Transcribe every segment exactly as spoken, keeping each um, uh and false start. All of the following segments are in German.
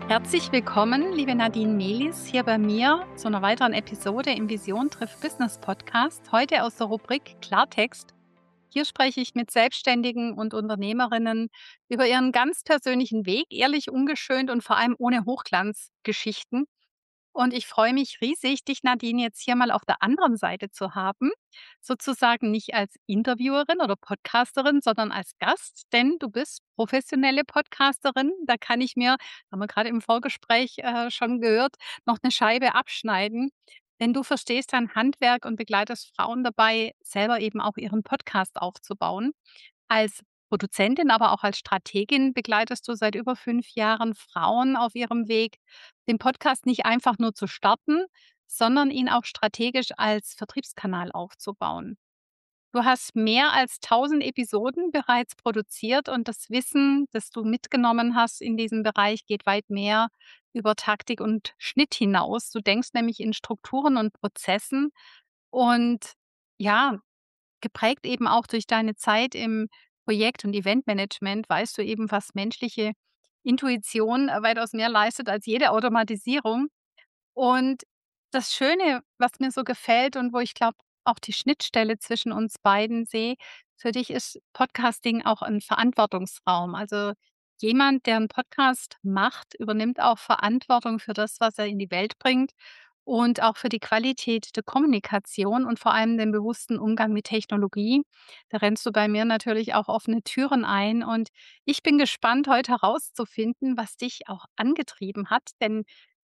Herzlich willkommen, liebe Nadine Mehlis, hier bei mir zu einer weiteren Episode im Vision trifft Business Podcast. Heute aus der Rubrik Klartext. Hier spreche ich mit Selbstständigen und Unternehmerinnen über ihren ganz persönlichen Weg, ehrlich, ungeschönt und vor allem ohne Hochglanzgeschichten. Und ich freue mich riesig, dich, Nadine, jetzt hier mal auf der anderen Seite zu haben. Sozusagen nicht als Interviewerin oder Podcasterin, sondern als Gast, denn du bist professionelle Podcasterin. Da kann ich mir, haben wir gerade im Vorgespräch äh, schon gehört, noch eine Scheibe abschneiden. Denn du verstehst dein Handwerk und begleitest Frauen dabei, selber eben auch ihren Podcast aufzubauen. Als Produzentin, aber auch als Strategin begleitest du seit über fünf Jahren Frauen auf ihrem Weg, den Podcast nicht einfach nur zu starten, sondern ihn auch strategisch als Vertriebskanal aufzubauen. Du hast mehr als tausend Episoden bereits produziert und das Wissen, das du mitgenommen hast in diesem Bereich, geht weit mehr über Taktik und Schnitt hinaus. Du denkst nämlich in Strukturen und Prozessen und ja, geprägt eben auch durch deine Zeit im Projekt- und Eventmanagement, weißt du eben, was menschliche Intuition äh, weitaus mehr leistet als jede Automatisierung. Und das Schöne, was mir so gefällt und wo ich glaube, auch die Schnittstelle zwischen uns beiden sehe, für dich ist Podcasting auch ein Verantwortungsraum. Also jemand, der einen Podcast macht, übernimmt auch Verantwortung für das, was er in die Welt bringt und auch für die Qualität der Kommunikation und vor allem den bewussten Umgang mit Technologie. Da rennst du bei mir natürlich auch offene Türen ein und ich bin gespannt, heute herauszufinden, was dich auch angetrieben hat, denn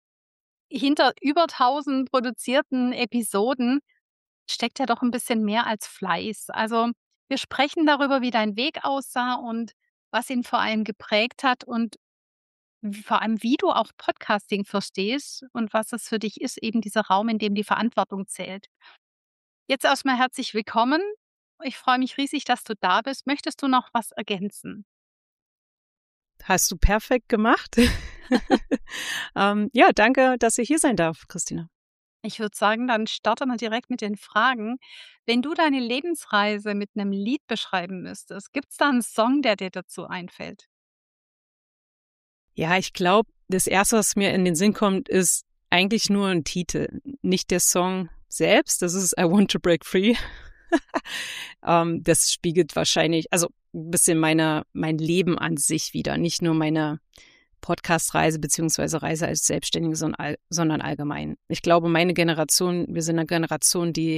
hinter über tausend produzierten Episoden steckt ja doch ein bisschen mehr als Fleiß. Also, wir sprechen darüber, wie dein Weg aussah und was ihn vor allem geprägt hat und w vor allem, wie du auch Podcasting verstehst und was es für dich ist, eben dieser Raum, in dem die Verantwortung zählt. Jetzt erst mal herzlich willkommen. Ich freue mich riesig, dass du da bist. Möchtest du noch was ergänzen? Hast du perfekt gemacht. ähm, ja, danke, dass ich hier sein darf, Christina. Ich würde sagen, dann starten wir direkt mit den Fragen. Wenn du deine Lebensreise mit einem Lied beschreiben müsstest, gibt's da einen Song, der dir dazu einfällt? Ja, ich glaube, das Erste, was mir in den Sinn kommt, ist eigentlich nur ein Titel, nicht der Song selbst. Das ist I Want to Break Free. ähm, das spiegelt wahrscheinlich, also ein bisschen meine, mein Leben an sich wieder, nicht nur meine Podcast-Reise beziehungsweise Reise als Selbstständige, sondern allgemein. Ich glaube, meine Generation, wir sind eine Generation, die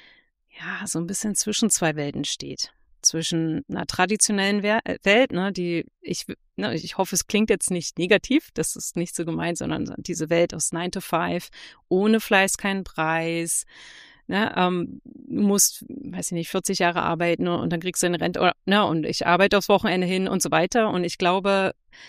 ja so ein bisschen zwischen zwei Welten steht. Zwischen einer traditionellen Welt, ne, die ich, ne, ich hoffe, es klingt jetzt nicht negativ, das ist nicht so gemeint, sondern diese Welt aus nine to five, ohne Fleiß keinen Preis. Ne, ähm, du musst, weiß ich nicht, vierzig Jahre arbeiten und dann kriegst du eine Rente, oder, ne, und ich arbeite aufs Wochenende hin und so weiter. Und ich glaube,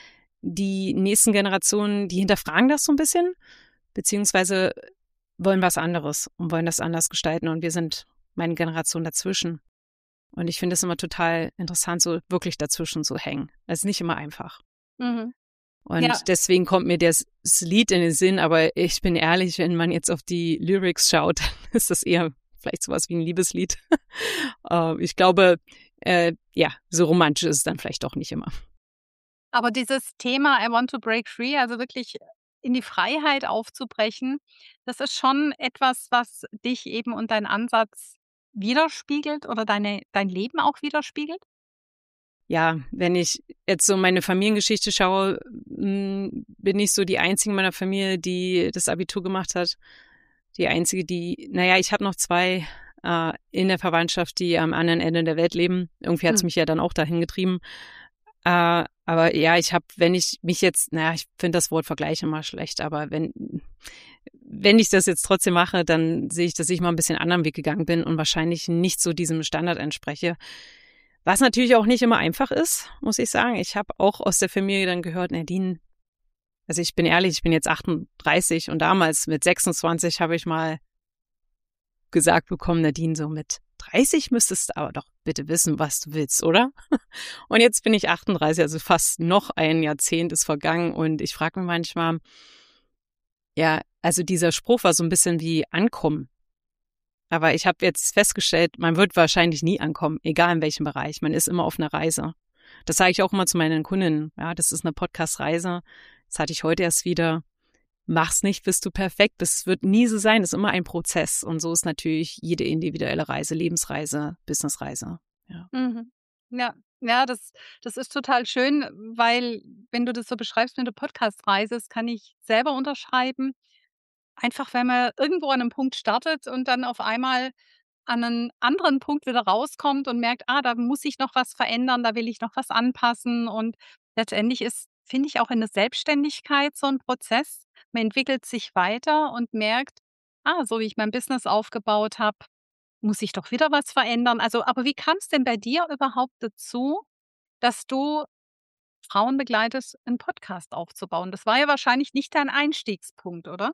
die nächsten Generationen, die hinterfragen das so ein bisschen, beziehungsweise wollen was anderes und wollen das anders gestalten. Und wir sind meine Generation dazwischen. Und ich finde es immer total interessant, so wirklich dazwischen zu hängen. Das ist nicht immer einfach. Mhm. Und Ja. deswegen kommt mir das, das Lied in den Sinn, aber ich bin ehrlich, wenn man jetzt auf die Lyrics schaut, dann ist das eher vielleicht sowas wie ein Liebeslied. äh, ich glaube, äh, ja, so romantisch ist es dann vielleicht doch nicht immer. Aber dieses Thema I want to break free, also wirklich in die Freiheit aufzubrechen, das ist schon etwas, was dich eben und deinen Ansatz widerspiegelt oder deine dein Leben auch widerspiegelt? Ja, wenn ich jetzt so meine Familiengeschichte schaue, bin ich so die Einzige in meiner Familie, die das Abitur gemacht hat. Die Einzige, die, naja, ich habe noch zwei äh, in der Verwandtschaft, die am anderen Ende der Welt leben. Irgendwie hat es Hm. mich ja dann auch dahin getrieben. Äh, aber ja, ich habe, wenn ich mich jetzt, naja, ich finde das Wort Vergleich immer schlecht, aber wenn, wenn ich das jetzt trotzdem mache, dann sehe ich, dass ich mal ein bisschen anderen Weg gegangen bin und wahrscheinlich nicht so diesem Standard entspreche. Was natürlich auch nicht immer einfach ist, muss ich sagen. Ich habe auch aus der Familie dann gehört, Nadine, also ich bin ehrlich, ich bin jetzt achtunddreißig und damals mit sechsundzwanzig habe ich mal gesagt bekommen, Nadine, so mit dreißig müsstest du aber doch bitte wissen, was du willst, oder? Und jetzt bin ich achtunddreißig, also fast noch ein Jahrzehnt ist vergangen und ich frage mich manchmal, ja, also dieser Spruch war so ein bisschen wie ankommen. Aber ich habe jetzt festgestellt, man wird wahrscheinlich nie ankommen, egal in welchem Bereich. Man ist immer auf einer Reise. Das sage ich auch immer zu meinen Kundinnen. Ja, das ist eine Podcast-Reise. das hatte ich heute erst wieder, mach's nicht, bis du perfekt bist. Es wird nie so sein, es ist immer ein Prozess. Und so ist natürlich jede individuelle Reise, Lebensreise, Businessreise. Ja, Mhm. Ja, ja, das, das ist total schön, weil wenn du das so beschreibst mit der Podcast-Reise, das kann ich selber unterschreiben. Einfach, wenn man irgendwo an einem Punkt startet und dann auf einmal an einen anderen Punkt wieder rauskommt und merkt: „Ah, da muss ich noch was verändern, da will ich noch was anpassen.“ Und letztendlich ist, finde ich, auch in der Selbstständigkeit so ein Prozess. Man entwickelt sich weiter und merkt: „Ah, so wie ich mein Business aufgebaut habe, muss ich doch wieder was verändern.“ Also, aber wie kam's denn bei dir überhaupt dazu, dass du Frauen begleitest, 'n Podcast aufzubauen? Das war ja wahrscheinlich nicht dein Einstiegspunkt, oder?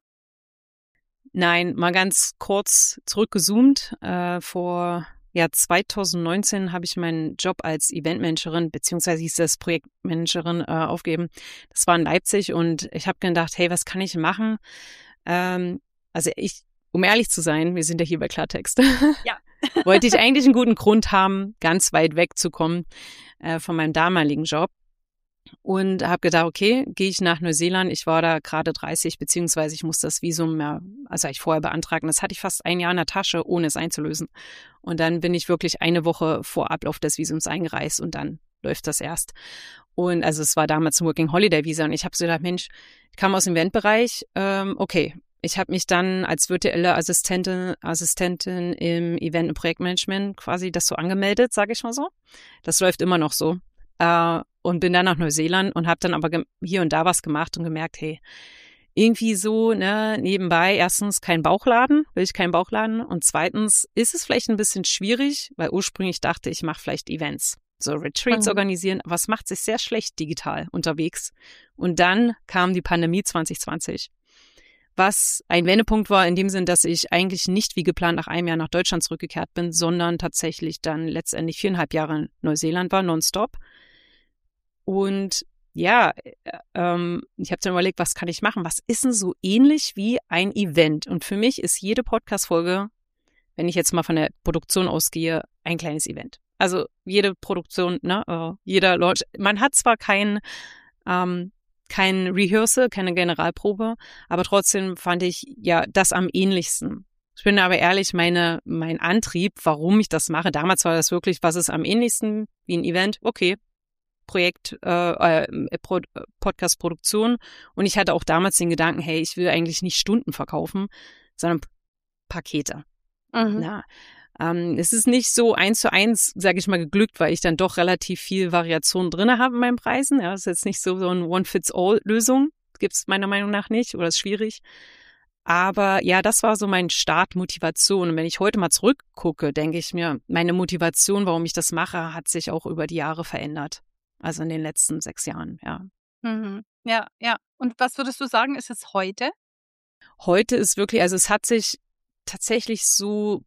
nein, mal ganz kurz zurückgezoomt. Äh, vor ja, zwanzig neunzehn habe ich meinen Job als Eventmanagerin, beziehungsweise hieß das Projektmanagerin, äh, aufgegeben. Das war in Leipzig und ich habe gedacht, hey, was kann ich machen? Ähm, also ich, um ehrlich zu sein, wir sind ja hier bei Klartext, Ja. wollte ich eigentlich einen guten Grund haben, ganz weit wegzukommen äh, von meinem damaligen Job. Und habe gedacht, okay, gehe ich nach Neuseeland. Ich war da gerade dreißig, beziehungsweise ich musste das Visum ja, also ich vorher beantragen. Das hatte ich fast ein Jahr in der Tasche, ohne es einzulösen. Und dann bin ich wirklich eine Woche vor Ablauf des Visums eingereist und dann läuft das erst. Und also es war damals ein Working Holiday Visa und ich habe so gedacht, Mensch, ich kam aus dem Eventbereich, ähm, okay. Ich habe mich dann als virtuelle Assistentin, Assistentin im Event- und Projektmanagement quasi das so angemeldet, sage ich mal so. Das läuft immer noch so. Äh, und bin dann nach Neuseeland und habe dann aber hier und da was gemacht und gemerkt, hey, irgendwie so, ne, nebenbei, erstens kein Bauchladen, will ich keinen Bauchladen und zweitens ist es vielleicht ein bisschen schwierig, weil ursprünglich dachte ich, mache vielleicht Events, so Retreats Mhm. organisieren, aber es macht sich sehr schlecht digital unterwegs. Und dann kam die Pandemie zwanzig zwanzig, was ein Wendepunkt war in dem Sinn, dass ich eigentlich nicht wie geplant nach einem Jahr nach Deutschland zurückgekehrt bin, sondern tatsächlich dann letztendlich viereinhalb Jahre in Neuseeland war, nonstop. Und ja, äh, ähm, ich habe dann überlegt, was kann ich machen? Was ist denn so ähnlich wie ein Event? Und für mich ist jede Podcast-Folge, wenn ich jetzt mal von der Produktion ausgehe, ein kleines Event. Also jede Produktion, ne, äh, jeder Launch. Man hat zwar kein, ähm, kein Rehearsal, keine Generalprobe, aber trotzdem fand ich ja das am ähnlichsten. Ich bin aber ehrlich, meine, mein Antrieb, warum ich das mache, damals war das wirklich, was ist am ähnlichsten wie ein Event? Okay, Projekt, äh, äh, Pro, Podcast-Produktion. Und ich hatte auch damals den Gedanken, hey, ich will eigentlich nicht Stunden verkaufen, sondern P- Pakete. Mhm. Na, ähm, es ist nicht so eins zu eins, sage ich mal, geglückt, weil ich dann doch relativ viel Variation drin habe in meinen Preisen. Ja, es ist jetzt nicht so, so eine One-Fits-All-Lösung. Gibt es meiner Meinung nach nicht oder ist schwierig. Aber ja, das war so mein Startmotivation. Und wenn ich heute mal zurückgucke, denke ich mir, meine Motivation, warum ich das mache, hat sich auch über die Jahre verändert. Also in den letzten sechs Jahren, ja. Mhm. Ja, ja. Und was würdest du sagen, ist es heute? Heute ist wirklich, also es hat sich tatsächlich so,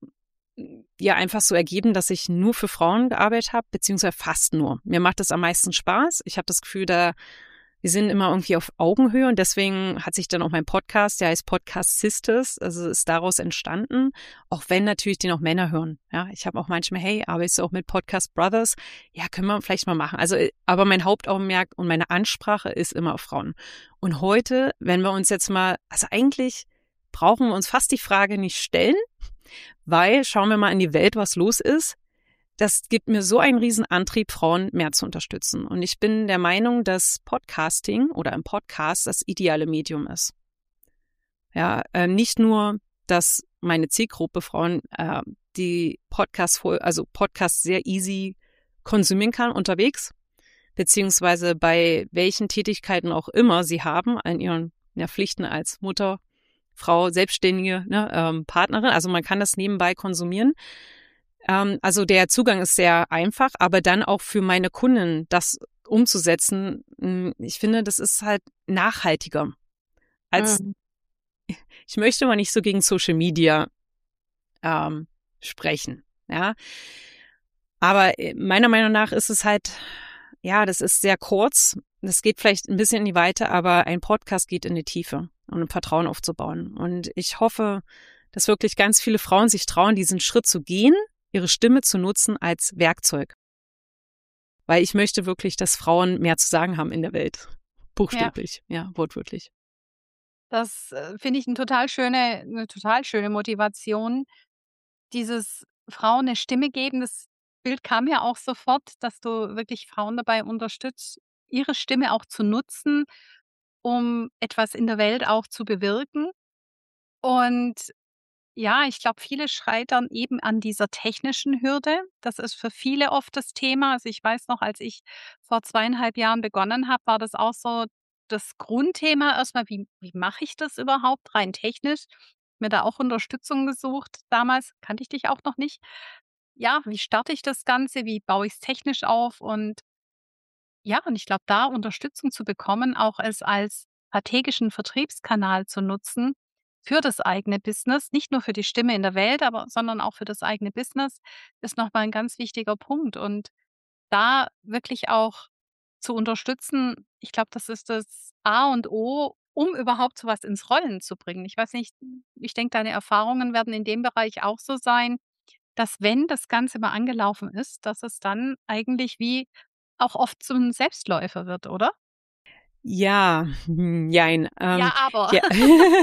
ja, einfach so ergeben, dass ich nur für Frauen gearbeitet habe, beziehungsweise fast nur. Mir macht das am meisten Spaß. Ich habe das Gefühl, da wir sind immer irgendwie auf Augenhöhe und deswegen hat sich dann auch mein Podcast, der heißt Podcast Sisters, also ist daraus entstanden, auch wenn natürlich den auch Männer hören. Ja, ich habe auch manchmal, hey, arbeitest du auch mit Podcast Brothers? Ja, können wir vielleicht mal machen. Also, aber mein Hauptaugenmerk und meine Ansprache ist immer auf Frauen. Und heute, wenn wir uns jetzt mal, also eigentlich brauchen wir uns fast die Frage nicht stellen, weil schauen wir mal in die Welt, was los ist. Das gibt mir so einen riesen Antrieb, Frauen mehr zu unterstützen. Und ich bin der Meinung, dass Podcasting oder ein Podcast das ideale Medium ist. Ja, äh, nicht nur, dass meine Zielgruppe Frauen äh, die Podcast, also Podcasts sehr easy konsumieren kann unterwegs, beziehungsweise bei welchen Tätigkeiten auch immer sie haben an ihren ja, Pflichten als Mutter, Frau, Selbstständige, ne, ähm, Partnerin. Also man kann das nebenbei konsumieren. Also der Zugang ist sehr einfach, aber dann auch für meine Kunden das umzusetzen, ich finde, das ist halt nachhaltiger. Als Mhm. ich möchte mal nicht so gegen Social Media ähm, sprechen, ja. Aber meiner Meinung nach ist es halt, ja, das ist sehr kurz. Das geht vielleicht ein bisschen in die Weite, aber ein Podcast geht in die Tiefe, um ein Vertrauen aufzubauen. Und ich hoffe, dass wirklich ganz viele Frauen sich trauen, diesen Schritt zu gehen, ihre Stimme zu nutzen als Werkzeug. Weil ich möchte wirklich, dass Frauen mehr zu sagen haben in der Welt. Buchstäblich, ja, ja wortwörtlich. Das äh, finde ich eine total schöne, eine total schöne Motivation. Dieses Frauen eine Stimme geben, das Bild kam ja auch sofort, dass du wirklich Frauen dabei unterstützt, ihre Stimme auch zu nutzen, um etwas in der Welt auch zu bewirken. Und ja, ich glaube, viele scheitern eben an dieser technischen Hürde. Das ist für viele oft das Thema. Also, ich weiß noch, als ich vor zweieinhalb Jahren begonnen habe, war das auch so das Grundthema erstmal, wie wie mache ich das überhaupt rein technisch? Mir da auch Unterstützung gesucht. Damals kannte ich dich auch noch nicht. Ja, wie starte ich das Ganze? Wie baue ich es technisch auf? Und ja, und ich glaube, da Unterstützung zu bekommen, auch es als strategischen Vertriebskanal zu nutzen für das eigene Business, nicht nur für die Stimme in der Welt, aber sondern auch für das eigene Business, ist noch mal 'n ganz wichtiger Punkt. Und da wirklich auch zu unterstützen, ich glaube, das ist das A und O, um überhaupt so was ins Rollen zu bringen. Ich weiß nicht, ich denke, deine Erfahrungen werden in dem Bereich auch so sein, dass wenn das Ganze mal angelaufen ist, dass es dann eigentlich wie auch oft zum Selbstläufer wird, oder? Ja, hm, jein. Ähm, Ja, aber. ja.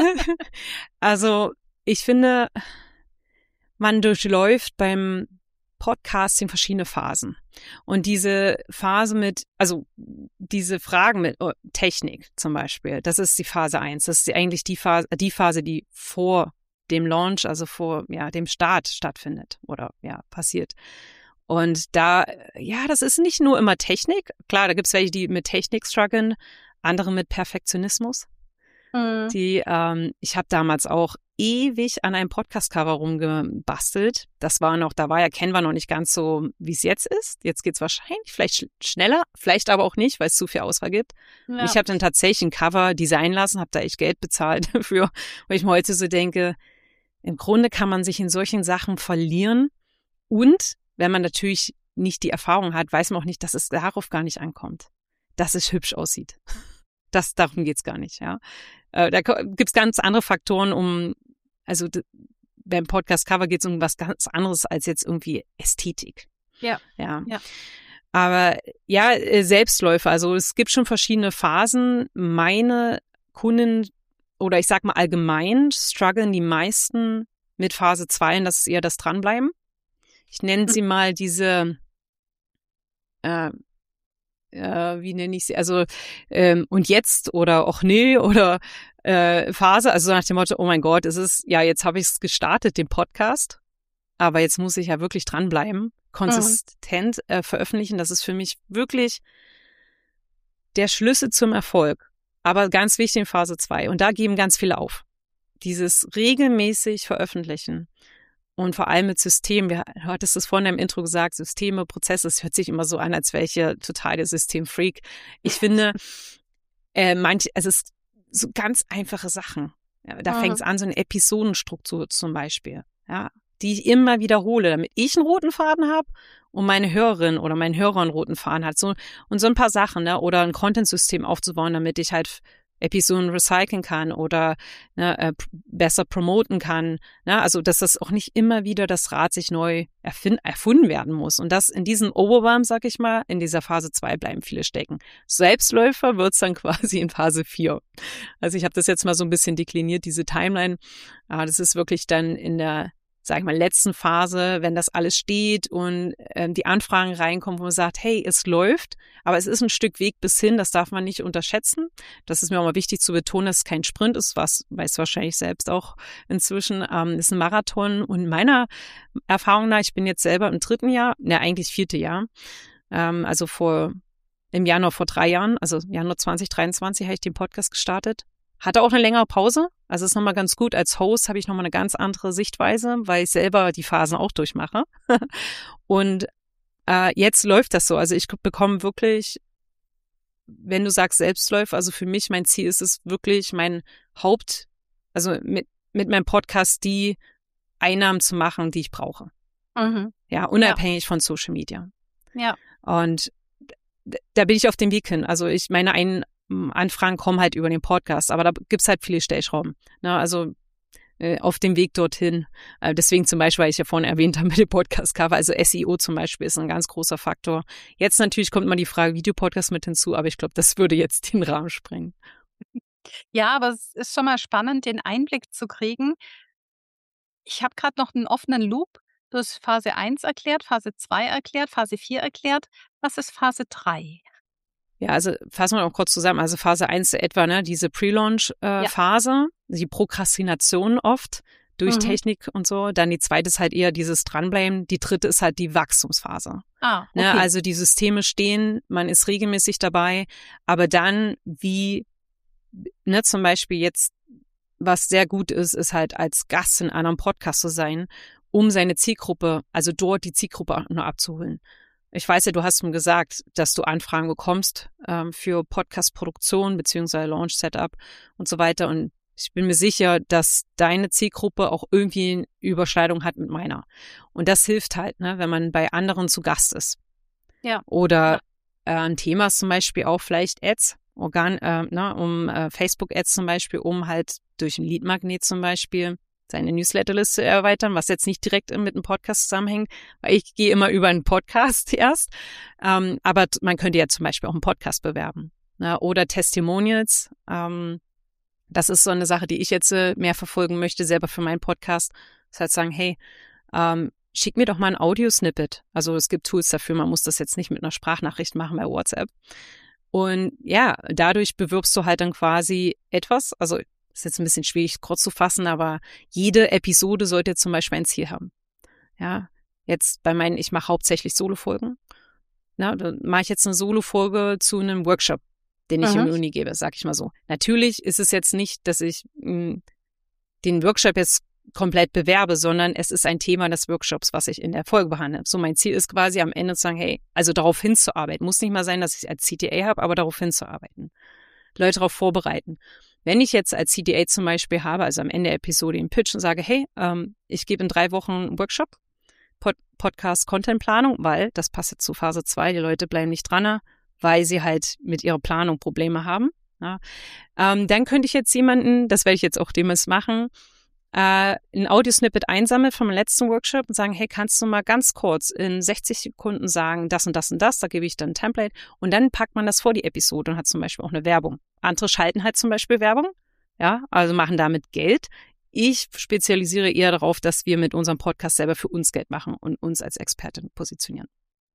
Also, ich finde, man durchläuft beim Podcasting verschiedene Phasen. Und diese Phase mit, also diese Fragen mit oh, Technik zum Beispiel, das ist die Phase eins. Das ist eigentlich die Phase, die Phase, die vor dem Launch, also vor ja, dem Start stattfindet oder ja, passiert. Und da, ja, das ist nicht nur immer Technik. Klar, da gibt es welche, die mit Technik strugglen, andere mit Perfektionismus. Mhm. Die, ähm, ich habe damals auch ewig an einem Podcast-Cover rumgebastelt. Das war noch, da war ja Canva noch nicht ganz so, wie es jetzt ist. Jetzt geht's wahrscheinlich vielleicht sch- schneller, vielleicht aber auch nicht, weil es zu viel Auswahl gibt. Ja. Und ich habe dann tatsächlich ein Cover designen lassen, habe da echt Geld bezahlt dafür, weil ich mir heute so denke, im Grunde kann man sich in solchen Sachen verlieren. Und wenn man natürlich nicht die Erfahrung hat, weiß man auch nicht, dass es darauf gar nicht ankommt, dass es hübsch aussieht. Das, darum geht's gar nicht, ja. Äh, da gibt's ganz andere Faktoren, um, also d- beim Podcast-Cover geht's um was ganz anderes als jetzt irgendwie Ästhetik. Ja. Ja. Ja. Aber ja, äh, Selbstläufer, also es gibt schon verschiedene Phasen. Meine Kunden, oder ich sag mal allgemein, strugglen die meisten mit Phase zwei, und das ist eher das Dranbleiben. Ich nenne sie mal diese, äh, äh, wie nenne ich sie, also ähm, und jetzt oder auch nee oder äh, Phase, also so nach dem Motto, oh mein Gott, es ist, ja, jetzt habe ich es gestartet, den Podcast, aber jetzt muss ich ja wirklich dranbleiben, konsistent äh, veröffentlichen, das ist für mich wirklich der Schlüssel zum Erfolg, aber ganz wichtig in Phase zwei und da geben ganz viele auf. Dieses regelmäßig veröffentlichen. Und vor allem mit Systemen, wir hattest es vorhin im Intro gesagt, Systeme, Prozesse, es hört sich immer so an, als wäre ich ja total der Systemfreak. Ich finde, äh, manch, es ist so ganz einfache Sachen. Ja, da Mhm. fängt es an, so eine Episodenstruktur zum Beispiel, ja, die ich immer wiederhole, damit ich einen roten Faden habe und meine Hörerin oder mein Hörer einen roten Faden hat. So, und so ein paar Sachen, ne, oder ein Content-System aufzubauen, damit ich halt Episoden recyceln kann oder ne, äh, besser promoten kann. Ne? Also, dass das auch nicht immer wieder das Rad sich neu erfind- erfunden werden muss. Und das in diesem Overwhelm, sag ich mal, in dieser Phase zwei bleiben viele stecken. Selbstläufer wird's dann quasi in Phase vier. Also ich habe das jetzt mal so ein bisschen dekliniert, diese Timeline. Aber das ist wirklich dann in der, sag ich mal, letzten Phase, wenn das alles steht und ähm, die Anfragen reinkommen, wo man sagt, hey, es läuft, aber es ist ein Stück Weg bis hin, das darf man nicht unterschätzen. Das ist mir auch mal wichtig zu betonen, dass es kein Sprint ist, was weiß wahrscheinlich selbst auch inzwischen, ähm, ist ein Marathon. Und meiner Erfahrung nach, ich bin jetzt selber im dritten Jahr, ne, eigentlich vierte Jahr, ähm, also vor im Januar vor drei Jahren, also Januar zwanzig dreiundzwanzig habe ich den Podcast gestartet. Hatte auch eine längere Pause. Also ist nochmal ganz gut. Als Host habe ich nochmal eine ganz andere Sichtweise, weil ich selber die Phasen auch durchmache. Und äh, jetzt läuft das so. Also ich bekomme wirklich, wenn du sagst Selbstläufer, also für mich, mein Ziel ist es wirklich, mein Haupt, also mit, mit meinem Podcast die Einnahmen zu machen, die ich brauche. Mhm. Ja, unabhängig ja. von Social Media. Ja. Und d- da bin ich auf dem Weg hin. Also ich meine, ein Anfragen kommen halt über den Podcast, aber da gibt's halt viele Stellschrauben. Ne? Also äh, auf dem Weg dorthin. Äh, deswegen zum Beispiel, weil ich ja vorhin erwähnt habe mit dem Podcast-Cover, also S E O zum Beispiel ist ein ganz großer Faktor. Jetzt natürlich kommt mal die Frage Videopodcast mit hinzu, aber ich glaube, das würde jetzt den Rahmen sprengen. Ja, aber es ist schon mal spannend, den Einblick zu kriegen. Ich habe gerade noch einen offenen Loop. Du hast Phase eins erklärt, Phase zwei erklärt, Phase vier erklärt. Was ist Phase drei? Ja, also fassen wir noch kurz zusammen. Also Phase eins etwa, ne, diese Ja. Pre-Launch-Phase, die Prokrastination oft durch Mhm. Technik und so. Dann die zweite ist halt eher dieses Dranbleiben. Die dritte ist halt die Wachstumsphase. Ah, Ne, okay. also die Systeme stehen, man ist regelmäßig dabei, aber dann wie, ne, zum Beispiel jetzt, was sehr gut ist, ist halt als Gast in einem Podcast zu sein, um seine Zielgruppe, also dort die Zielgruppe auch nur abzuholen. Ich weiß ja, du hast mir gesagt, dass du Anfragen bekommst ähm, für Podcast-Produktion beziehungsweise Launch-Setup und so weiter. Und ich bin mir sicher, dass deine Zielgruppe auch irgendwie eine Überschneidung hat mit meiner. Und das hilft halt, ne, wenn man bei anderen zu Gast ist. Ja. Oder äh, ein Thema ist zum Beispiel auch vielleicht Ads, Organ, äh, ne, um äh, Facebook-Ads zum Beispiel, um halt durch ein Lead-Magnet zum Beispiel seine Newsletterliste erweitern, was jetzt nicht direkt mit einem Podcast zusammenhängt, weil ich gehe immer über einen Podcast erst. Ähm, aber man könnte ja zum Beispiel auch einen Podcast bewerben. Ne? Oder Testimonials. Ähm, das ist so eine Sache, die ich jetzt äh, mehr verfolgen möchte, selber für meinen Podcast. Das heißt sagen, hey, ähm, schick mir doch mal ein Audiosnippet. Also es gibt Tools dafür, man muss das jetzt nicht mit einer Sprachnachricht machen bei WhatsApp. Und ja, dadurch bewirbst du halt dann quasi etwas, also ist jetzt ein bisschen schwierig kurz zu fassen, aber jede Episode sollte zum Beispiel ein Ziel haben. Ja, jetzt bei meinen, ich mache hauptsächlich Solo-Folgen. Na, dann mache ich jetzt eine Solo-Folge zu einem Workshop, den ich Mhm. in der Uni gebe, sag ich mal so. Natürlich ist es jetzt nicht, dass ich mh, den Workshop jetzt komplett bewerbe, sondern es ist ein Thema des Workshops, was ich in der Folge behandle. So, mein Ziel ist quasi am Ende zu sagen, hey, also darauf hinzuarbeiten. Muss nicht mal sein, dass ich als C T A habe, aber darauf hinzuarbeiten. Leute darauf vorbereiten. Wenn ich jetzt als C D A zum Beispiel habe, also am Ende der Episode den Pitch und sage, hey, ähm, ich gebe in drei Wochen einen Workshop, Pod Podcast-Content-Planung, weil das passt jetzt zu Phase zwei, die Leute bleiben nicht dran, weil sie halt mit ihrer Planung Probleme haben. Ja. Ähm, dann könnte ich jetzt jemanden, das werde ich jetzt auch demnächst machen, äh, ein Audiosnippet einsammeln vom letzten Workshop und sagen, hey, kannst du mal ganz kurz in sechzig Sekunden sagen, das und das und das, da gebe ich dann ein Template und dann packt man das vor die Episode und hat zum Beispiel auch eine Werbung. Andere schalten halt zum Beispiel Werbung, ja, also machen damit Geld. Ich spezialisiere eher darauf, dass wir mit unserem Podcast selber für uns Geld machen und uns als Expertin positionieren.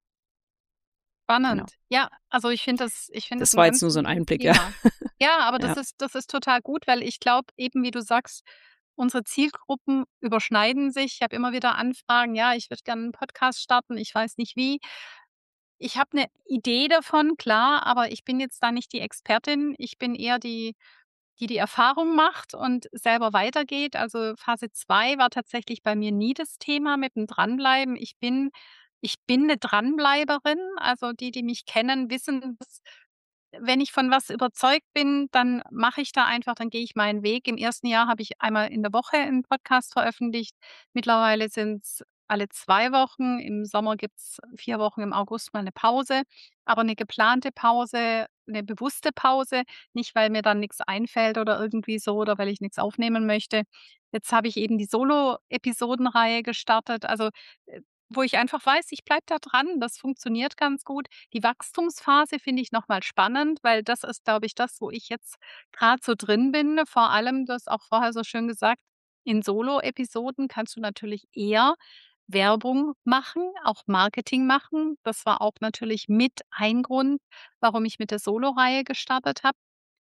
Spannend. Genau. Ja, also ich finde das, ich finde das Das ein war ganz jetzt nur so ein wichtiges Einblick, ja. Thema. Ja, aber das Ja. ist, das ist total gut, weil ich glaube, eben wie du sagst, unsere Zielgruppen überschneiden sich. Ich habe immer wieder Anfragen, ja, ich würde gerne einen Podcast starten, ich weiß nicht wie. Ich habe eine Idee davon, klar, aber ich bin jetzt da nicht die Expertin. Ich bin eher die die die Erfahrung macht und selber weitergeht. Also, Phase zwei war tatsächlich bei mir nie das Thema mit dem Dranbleiben. Ich bin ich bin 'ne Dranbleiberin. Also, die, die mich kennen, wissen, dass wenn ich von was überzeugt bin, dann mache ich da einfach, dann gehe ich meinen Weg. Im ersten Jahr habe ich einmal in der Woche 'n Podcast veröffentlicht. Mittlerweile sind's alle zwei Wochen. Im Sommer gibt's vier Wochen, im August mal 'ne Pause, aber 'ne geplante Pause, 'ne bewusste Pause, nicht, weil mir dann nix einfällt oder irgendwie so oder weil ich nix aufnehmen möchte. Jetzt habe ich eben die Solo-Episodenreihe gestartet, also, äh, wo ich einfach weiß, ich bleibe da dran, das funktioniert ganz gut. Die Wachstumsphase finde ich noch mal spannend, weil das ist, glaube ich, das, wo ich jetzt grad so drin bin. Vor allem, du hast auch vorher so schön gesagt, in Solo-Episoden kannst du natürlich eher Werbung machen, auch Marketing machen. Das war auch natürlich mit ein Grund, warum ich mit der Solo-Reihe gestartet habe.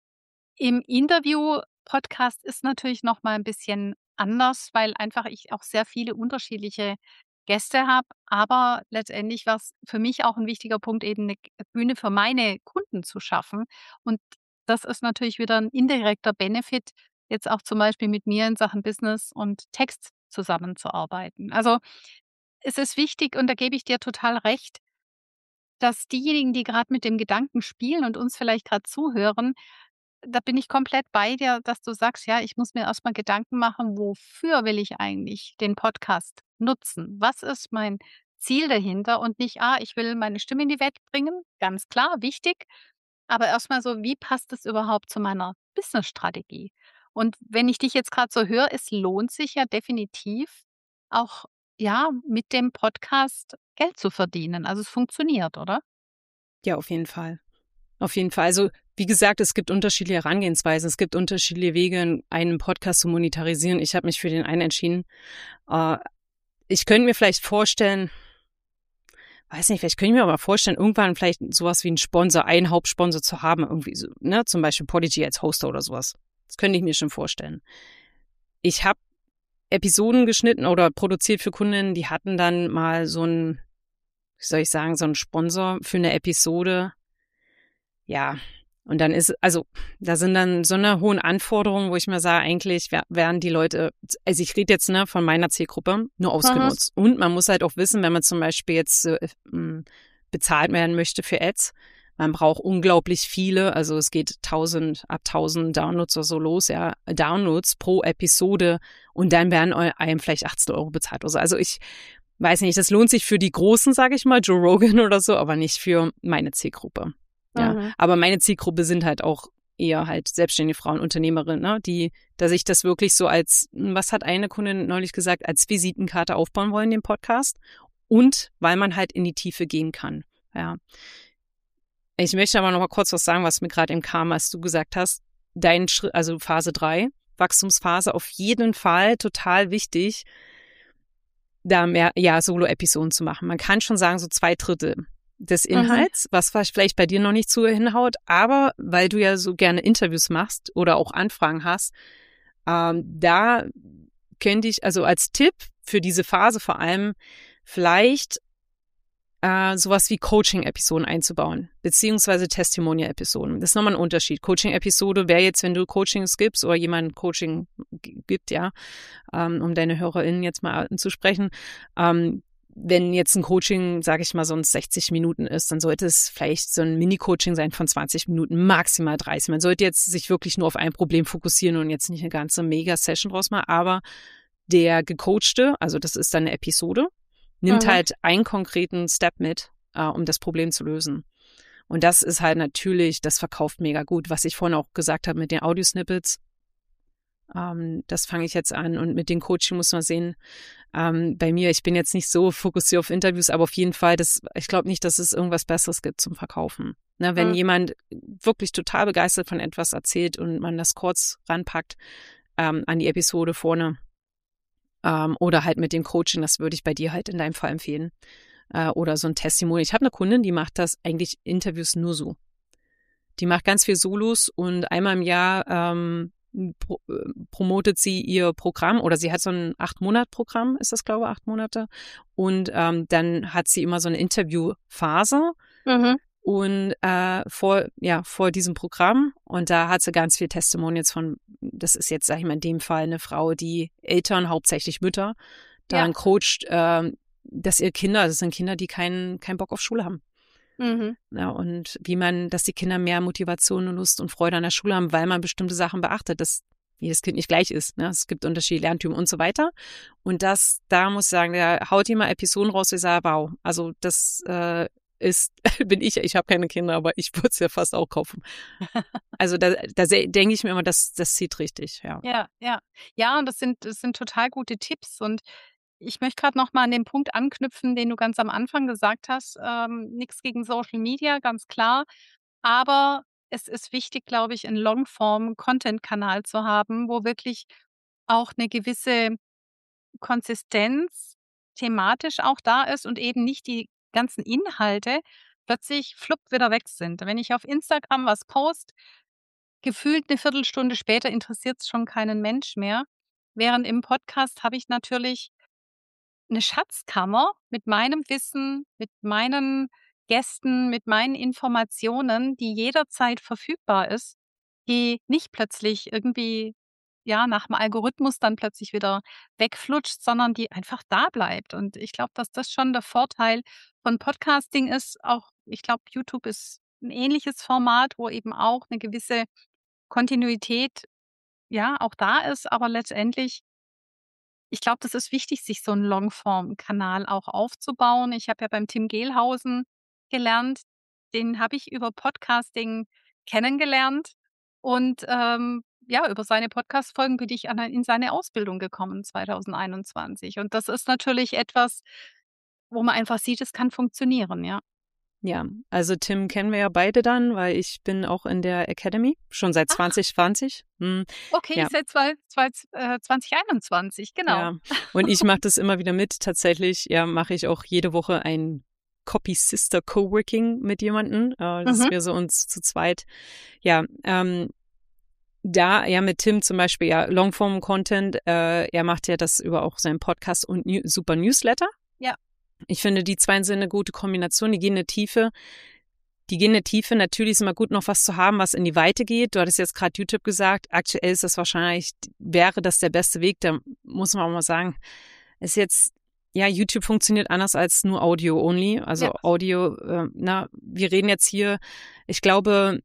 Im Interview-Podcast ist natürlich noch mal 'n bisschen anders, weil einfach ich auch sehr viele unterschiedliche Gäste habe. Aber letztendlich war's für mich auch 'n wichtiger Punkt, eben 'ne G Bühne für meine Kunden zu schaffen. Und das ist natürlich wieder 'n indirekter Benefit, jetzt auch zum Beispiel mit mir in Sachen Business und Text zusammenzuarbeiten. Also, es ist wichtig und da gebe ich dir total recht, dass diejenigen, die grad mit dem Gedanken spielen und uns vielleicht grad zuhören, da bin ich komplett bei dir, dass du sagst: „Ja, ich muss mir erst mal Gedanken machen, wofür will ich eigentlich den Podcast nutzen? Was ist mein Ziel dahinter?“ Und nicht: „Ah, ich will meine Stimme in die Welt bringen.“ Ganz klar, wichtig. Aber erst mal so: „Wie passt das überhaupt zu meiner Businessstrategie?“ Und wenn ich dich jetzt gerade so höre, es lohnt sich ja definitiv auch, ja, mit dem Podcast Geld zu verdienen. Also es funktioniert, oder? Ja, auf jeden Fall. Auf jeden Fall. Also, wie gesagt, es gibt unterschiedliche Herangehensweisen. Es gibt unterschiedliche Wege, einen Podcast zu monetarisieren. Ich habe mich für den einen entschieden. Äh, ich könnte mir vielleicht vorstellen, weiß nicht, vielleicht könnte ich mir aber vorstellen, irgendwann vielleicht sowas wie einen Sponsor, einen Hauptsponsor zu haben, irgendwie so, ne, zum Beispiel Podigy als Hoster oder sowas. Das könnte ich mir schon vorstellen. Ich habe Episoden geschnitten oder produziert für Kunden, die hatten dann mal so ein, wie soll ich sagen, so einen Sponsor für eine Episode. Ja, und dann ist, also da sind dann so eine hohen Anforderungen, wo ich mir sage, eigentlich werden die Leute, also ich rede jetzt ne von meiner Zielgruppe, nur Mhm. ausgenutzt. Und man muss halt auch wissen, wenn man zum Beispiel jetzt äh, m, bezahlt werden möchte für Ads, man braucht unglaublich viele, also es geht tausend ab tausend Downloads oder so los, ja, Downloads pro Episode und dann werden einem vielleicht achtzehn Euro bezahlt oder so. Also ich weiß nicht, das lohnt sich für die Großen, sage ich mal, Joe Rogan oder so, aber nicht für meine Zielgruppe. Ja, Mhm. aber meine Zielgruppe sind halt auch eher halt selbstständige Frauen, Unternehmerinnen, ne, die, dass ich das wirklich so als, was hat eine Kundin neulich gesagt, als Visitenkarte aufbauen wollen, den Podcast. Und weil man halt in die Tiefe gehen kann. Ja. Ich möchte aber noch mal kurz was sagen, was mir gerade im kam, als du gesagt hast, dein Schritt, also Phase drei, Wachstumsphase, auf jeden Fall total wichtig, da mehr, ja, Solo-Episoden zu machen. Man kann schon sagen, so zwei Drittel des Mhm. Inhalts, was vielleicht bei dir noch nicht so hinhaut, aber weil du ja so gerne Interviews machst oder auch Anfragen hast, ähm, da könnte ich, also als Tipp für diese Phase vor allem, vielleicht äh, sowas wie Coaching-Episoden einzubauen, beziehungsweise Testimonial-Episoden. Das ist nochmal ein Unterschied. Coaching-Episode wäre jetzt, wenn du Coachings gibst oder jemand Coaching g- gibt, ja, ähm, um deine HörerInnen jetzt mal anzusprechen, ähm, wenn jetzt ein Coaching, sage ich mal, sonst sechzig Minuten ist, dann sollte es vielleicht so ein Mini-Coaching sein von zwanzig Minuten, maximal dreißig. Man sollte jetzt sich wirklich nur auf ein Problem fokussieren und jetzt nicht eine ganze Mega-Session draus machen, aber der Gecoachte, also das ist dann eine Episode, nimmt Mhm. halt einen konkreten Step mit, äh, um das Problem zu lösen. Und das ist halt natürlich, das verkauft mega gut. Was ich vorhin auch gesagt habe mit den Audiosnippets, ähm, das fange ich jetzt an. Und mit dem Coaching muss man sehen, ähm, bei mir, ich bin jetzt nicht so fokussiert auf Interviews, aber auf jeden Fall, das, ich glaube nicht, dass es irgendwas Besseres gibt zum Verkaufen. Ne, wenn Mhm. jemand wirklich total begeistert von etwas erzählt und man das kurz ranpackt ähm, an die Episode vorne, ähm, oder halt mit dem Coaching, das würde ich bei dir halt in deinem Fall empfehlen. Äh, oder so ein Testimonial. Ich habe eine Kundin, die macht das eigentlich Interviews nur so. Die macht ganz viel Solos und einmal im Jahr ähm, pro, äh, promotet sie ihr Programm oder sie hat so ein acht-Monat-Programm, ist das, glaube ich, acht Monate. Und ähm, dann hat sie immer so eine Interviewphase Mhm. und äh, vor, ja, vor diesem Programm. Und da hat sie ganz viel Testimonials von, das ist jetzt, sag ich mal, in dem Fall eine Frau, die Eltern, hauptsächlich Mütter, Ja. daran coacht, äh, dass ihr Kinder, das sind Kinder, die keinen keinen Bock auf Schule haben. Mhm. Ja, und wie man, dass die Kinder mehr Motivation und Lust und Freude an der Schule haben, weil man bestimmte Sachen beachtet, dass jedes Kind nicht gleich ist. Ne? Es gibt unterschiedliche Lerntypen und so weiter. Und das, da muss ich sagen, der haut immer Episoden raus, wo ich sage, wow, also das äh, ist, bin ich, ich habe keine Kinder, aber ich würde es ja fast auch kaufen. Also da, da denke ich mir immer, das, das zieht richtig, ja. Ja, ja. Ja, und das sind das sind total gute Tipps. Und ich möchte gerade noch mal an den Punkt anknüpfen, den du ganz am Anfang gesagt hast. Ähm, nix gegen Social Media, ganz klar. Aber es ist wichtig, glaube ich, 'n Longform-Content-Kanal zu haben, wo wirklich auch eine gewisse Konsistenz thematisch auch da ist und eben nicht die ganzen Inhalte plötzlich flupp wieder weg sind. Wenn ich auf Instagram was poste, gefühlt eine Viertelstunde später interessiert es schon keinen Mensch mehr. Während im Podcast habe ich natürlich eine Schatzkammer mit meinem Wissen, mit meinen Gästen, mit meinen Informationen, die jederzeit verfügbar ist, die nicht plötzlich irgendwie, ja, nach dem Algorithmus dann plötzlich wieder wegflutscht, sondern die einfach da bleibt. Und ich glaube, dass das schon der Vorteil von Podcasting ist. Auch ich glaube, YouTube ist ein ähnliches Format, wo eben auch eine gewisse Kontinuität, ja, auch da ist, aber letztendlich ich glaube, das ist wichtig, sich so 'n Longform-Kanal auch aufzubauen. Ich habe ja beim Tim Gehlhausen gelernt. Den habe ich über Podcasting kennengelernt und, ähm, ja, über seine Podcast-Folgen bin ich an in seine Ausbildung gekommen zwanzig einundzwanzig. Und das ist natürlich etwas, wo man einfach sieht, es kann funktionieren, ja. Ja, also Tim kennen wir ja beide dann, weil ich bin auch in der Academy, schon seit Ach. zwanzig zwanzig. Hm, Okay, ja. seit zwei zwei äh, zwanzig einundzwanzig, genau. Ja, und ich mache das immer wieder mit. Tatsächlich, ja, mache ich auch jede Woche ein Copy Sister Coworking mit jemandem. Äh, das Mhm. ist wir so uns zu zweit. Ja, ähm, da, ja, mit Tim zum Beispiel, ja, Longform-Content, äh, er macht ja das über auch seinen Podcast und New- super Newsletter. Ja. Ich finde, die zwei sind eine gute Kombination, die gehen in eine Tiefe. Die gehen in eine Tiefe, natürlich ist immer gut, noch was zu haben, was in die Weite geht. Du hattest jetzt gerade YouTube gesagt, aktuell ist das wahrscheinlich, wäre das der beste Weg, da muss man auch mal sagen, ist jetzt, ja, YouTube funktioniert anders als nur Audio only, also Ja. Audio, äh, na, wir reden jetzt hier, ich glaube,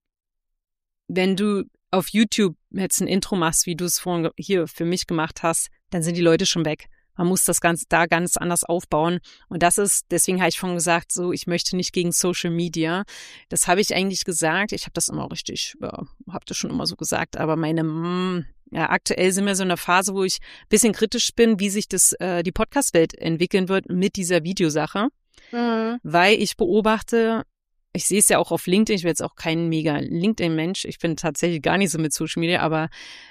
wenn du auf YouTube jetzt ein Intro machst, wie du es vorhin hier für mich gemacht hast, dann sind die Leute schon weg. Man muss das ganz, da ganz anders aufbauen. Und das ist, deswegen habe ich schon gesagt, so, ich möchte nicht gegen Social Media. Das habe ich eigentlich gesagt. Ich habe das immer richtig, ja, habe das schon immer so gesagt. Aber meine, mm, ja, aktuell sind wir so in einer Phase, wo ich ein bisschen kritisch bin, wie sich das, äh, die Podcast-Welt entwickeln wird mit dieser Videosache. Mhm. Weil ich beobachte, ich sehe es ja auch auf LinkedIn, ich bin jetzt auch kein mega LinkedIn-Mensch. Ich bin tatsächlich gar nicht so mit Social Media, aber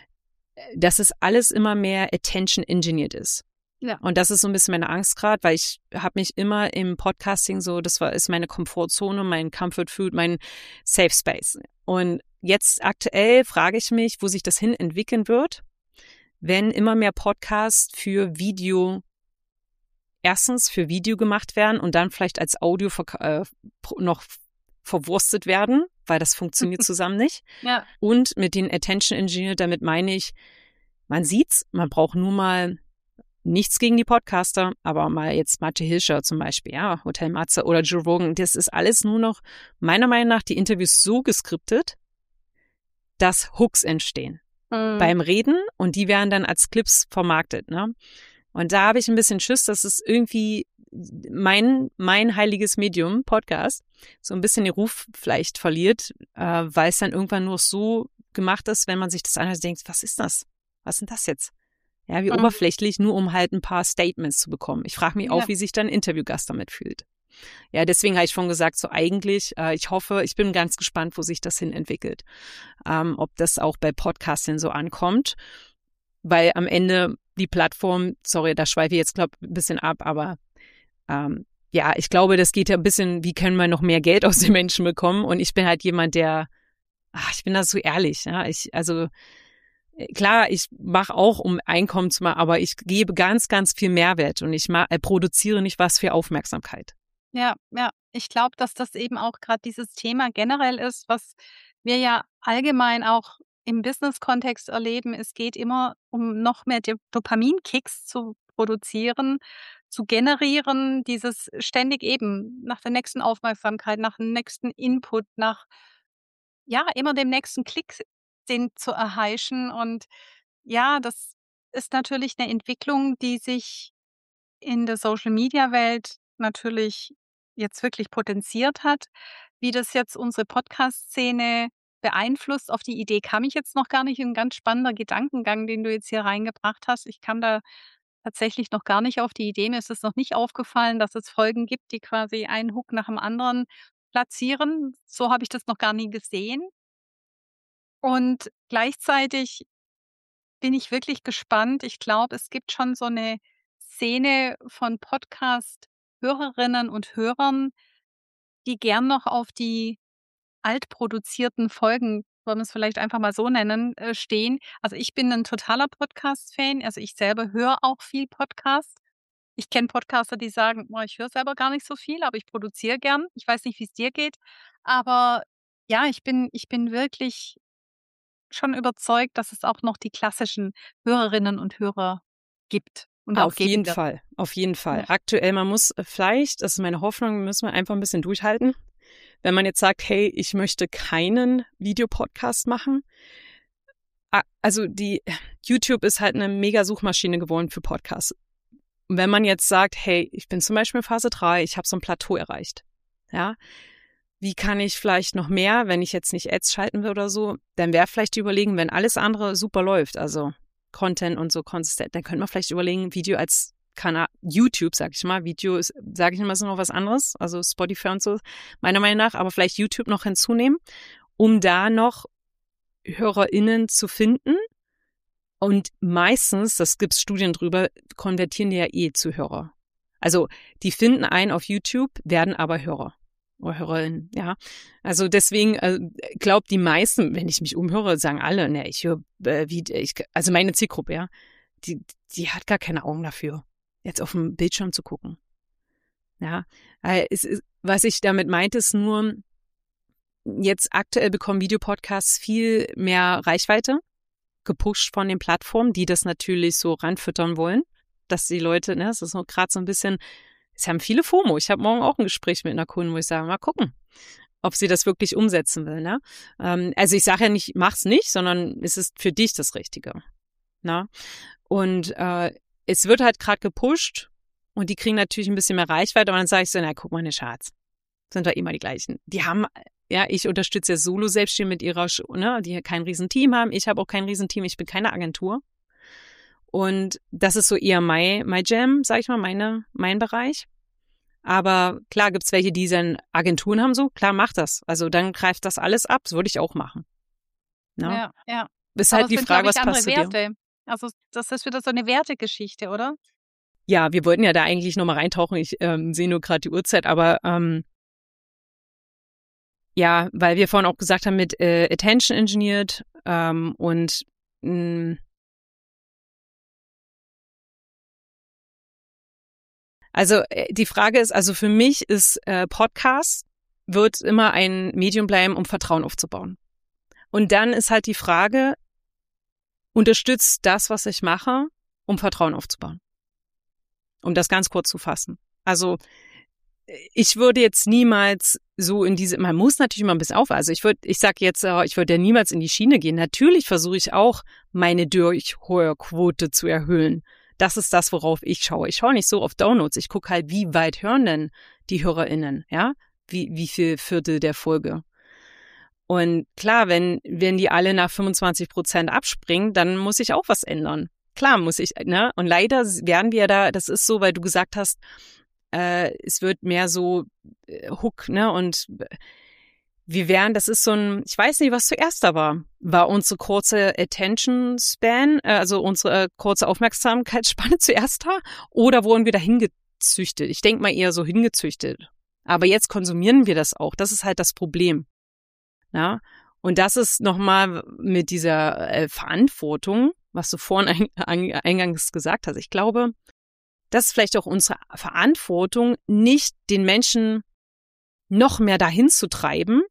dass es alles immer mehr attention-engineered ist. Ja. Und das ist so ein bisschen meine Angst gerade, weil ich habe mich immer im Podcasting so, das war ist meine Komfortzone, mein Comfort Food, mein Safe Space. Und jetzt aktuell frage ich mich, wo sich das hin entwickeln wird, wenn immer mehr Podcasts für Video, erstens für Video gemacht werden und dann vielleicht als Audio verk- äh, noch verwurstet werden, weil das funktioniert zusammen nicht. Ja. Und mit den Attention Engineer, damit meine ich, man sieht's, man braucht nur mal nichts gegen die Podcaster, aber mal jetzt Mathe Hilscher zum Beispiel, ja, Hotel Matze oder Joe Rogan, das ist alles nur noch, meiner Meinung nach, die Interviews so geskriptet, dass Hooks entstehen Mhm. beim Reden und die werden dann als Clips vermarktet, ne? Und da habe ich ein bisschen Schiss, dass es irgendwie mein, mein heiliges Medium, Podcast, so ein bisschen den Ruf vielleicht verliert, äh, weil es dann irgendwann nur so gemacht ist, wenn man sich das anhört, denkt, was ist das? Was ist denn das jetzt? Ja, wie Mhm. oberflächlich, nur um halt ein paar Statements zu bekommen. Ich frage mich Ja. auch, wie sich dann ein Interviewgast damit fühlt. Ja, deswegen habe ich schon gesagt, so eigentlich, äh, ich hoffe, ich bin ganz gespannt, wo sich das hin entwickelt. Ähm, ob das auch bei Podcasting so ankommt, weil am Ende die Plattform, sorry, da schweife ich jetzt, glaube ich, ein bisschen ab, aber ähm, ja, ich glaube, das geht ja ein bisschen, wie können wir noch mehr Geld aus den Menschen bekommen? Und ich bin halt jemand, der, ach, ich bin da so ehrlich, ja, ich, also klar, ich mache auch, um Einkommen zu machen, aber ich gebe ganz, ganz viel Mehrwert und ich ma- äh, produziere nicht was für Aufmerksamkeit. Ja, ja. Ich glaube, dass das eben auch gerade dieses Thema generell ist, was wir ja allgemein auch im Business-Kontext erleben. Es geht immer um noch mehr Do Dopaminkicks zu produzieren, zu generieren, dieses ständig eben nach der nächsten Aufmerksamkeit, nach dem nächsten Input, nach, ja, immer dem nächsten Klick den zu erheischen. Und ja, das ist natürlich eine Entwicklung, die sich in der Social-Media-Welt natürlich jetzt wirklich potenziert hat. Wie das jetzt unsere Podcast-Szene beeinflusst, auf die Idee kam ich jetzt noch gar nicht. 'N ganz spannender Gedankengang, den du jetzt hier reingebracht hast. Ich kam da tatsächlich noch gar nicht auf die Idee. Mir ist es noch nicht aufgefallen, dass es Folgen gibt, die quasi einen Hook nach dem anderen platzieren. So habe ich das noch gar nie gesehen. Und gleichzeitig bin ich wirklich gespannt. Ich glaube, es gibt schon so eine Szene von Podcast-Hörerinnen und Hörern, die gern noch auf die altproduzierten Folgen, wollen wir es vielleicht einfach mal so nennen, äh, stehen. Also, ich bin ein totaler Podcast-Fan. Also, ich selber höre auch viel Podcast. Ich kenne Podcaster, die sagen: „Boah, ich höre selber gar nicht so viel, aber ich produziere gern.“ Ich weiß nicht, wie es dir geht, aber ja, ich bin ich bin wirklich schon überzeugt, dass es auch noch die klassischen Hörerinnen und Hörer gibt und auch Auf geben jeden wird. Fall, auf jeden Fall. Ja. Aktuell, man muss äh, vielleicht, das ist meine Hoffnung, müssen wir einfach ein bisschen durchhalten. Wenn man jetzt sagt, hey, ich möchte keinen Videopodcast machen. Ah, also die YouTube ist halt eine mega Suchmaschine geworden für Podcasts. Und wenn man jetzt sagt, hey, ich bin zum Beispiel in Phase drei, ich habe so ein Plateau erreicht, ja, wie kann ich vielleicht noch mehr, wenn ich jetzt nicht Ads schalten will oder so, dann wäre vielleicht die Überlegung, wenn alles andere super läuft, also Content und so konsistent, dann könnte man vielleicht überlegen, Video als Kanal, YouTube, sag ich mal, Video ist, sage ich immer, ist noch was anderes, also Spotify und so, meiner Meinung nach, aber vielleicht YouTube noch hinzunehmen, um da noch HörerInnen zu finden. Und meistens, das gibt's Studien drüber, konvertieren die ja eh zu Hörer. Also die finden einen auf YouTube, werden aber Hörer. Oder Hörerinnen, ja. Also deswegen äh, glaubt die meisten, wenn ich mich umhöre, sagen alle, ne, ich höre, äh, wie, ich, also meine Zielgruppe, ja, die, die hat gar keine Augen dafür, jetzt auf dem Bildschirm zu gucken. Ja, äh, es ist, was ich damit meinte, ist nur, jetzt aktuell bekommen Videopodcasts viel mehr Reichweite, gepusht von den Plattformen, die das natürlich so ranfüttern wollen, dass die Leute, ne, es ist so gerade so ein bisschen, es haben viele FOMO. Ich habe morgen auch ein Gespräch mit einer Kundin, wo ich sage, mal gucken, ob sie das wirklich umsetzen will. Ne? Ähm, also ich sage ja nicht, mach's nicht, sondern es ist für dich das Richtige. Ne? Und äh, es wird halt gerade gepusht und die kriegen natürlich ein bisschen mehr Reichweite, aber dann sage ich so, na guck mal, ne Schatz, sind doch immer die gleichen. Die haben, ja, ich unterstütze ja Solo-Selbstständige mit ihrer, ne, die kein Riesenteam haben. Ich habe auch kein Riesenteam, ich bin keine Agentur. Und das ist so eher my, my Jam, sag ich mal, meine, mein Bereich. Aber klar gibt's welche, die dann Agenturen haben, so, klar, mach das. Also dann greift das alles ab, das würde ich auch machen. Ne? Ja, ja. Ist Aber halt es die sind, Frage, glaube ich, was andere passt zu dir? Werte. Also das ist wieder so eine Wertegeschichte, oder? Ja, wir wollten ja da eigentlich nochmal reintauchen. Ich ähm, sehe nur gerade die Uhrzeit, aber ähm, ja, weil wir vorhin auch gesagt haben mit äh, Attention Engineered ähm, und mh, also äh, die Frage ist, also für mich ist äh, Podcast wird immer ein Medium bleiben, um Vertrauen aufzubauen. Und dann ist halt die Frage, unterstützt das, was ich mache, um Vertrauen aufzubauen? Um das ganz kurz zu fassen. Also ich würde jetzt niemals so in diese, man muss natürlich immer ein bisschen auf, also ich würde, ich sag jetzt, ich würde ja niemals in die Schiene gehen. Natürlich versuche ich auch, meine Durchhörquote zu erhöhen. Das ist das, worauf ich schaue. Ich schaue nicht so auf Downloads. Ich gucke halt, wie weit hören denn die HörerInnen, ja? Wie, wie viel Viertel der Folge? Und klar, wenn, wenn die alle nach fünfundzwanzig Prozent abspringen, dann muss ich auch was ändern. Klar muss ich, ne? Und leider werden wir da, das ist so, weil du gesagt hast, äh, es wird mehr so äh, Hook, ne? Und wir wären, das ist so ein, ich weiß nicht, was zuerst da war. War unsere kurze Attention Span, äh, also unsere äh, kurze Aufmerksamkeitsspanne zuerst da? Oder wurden wir da hingezüchtet? Ich denke mal eher so hingezüchtet. Aber jetzt konsumieren wir das auch. Das ist halt das Problem. Ja? Und das ist nochmal mit dieser äh, Verantwortung, was du vorhin ein, eingangs gesagt hast. Ich glaube, das ist vielleicht auch unsere Verantwortung, nicht den Menschen noch mehr dahin zu treiben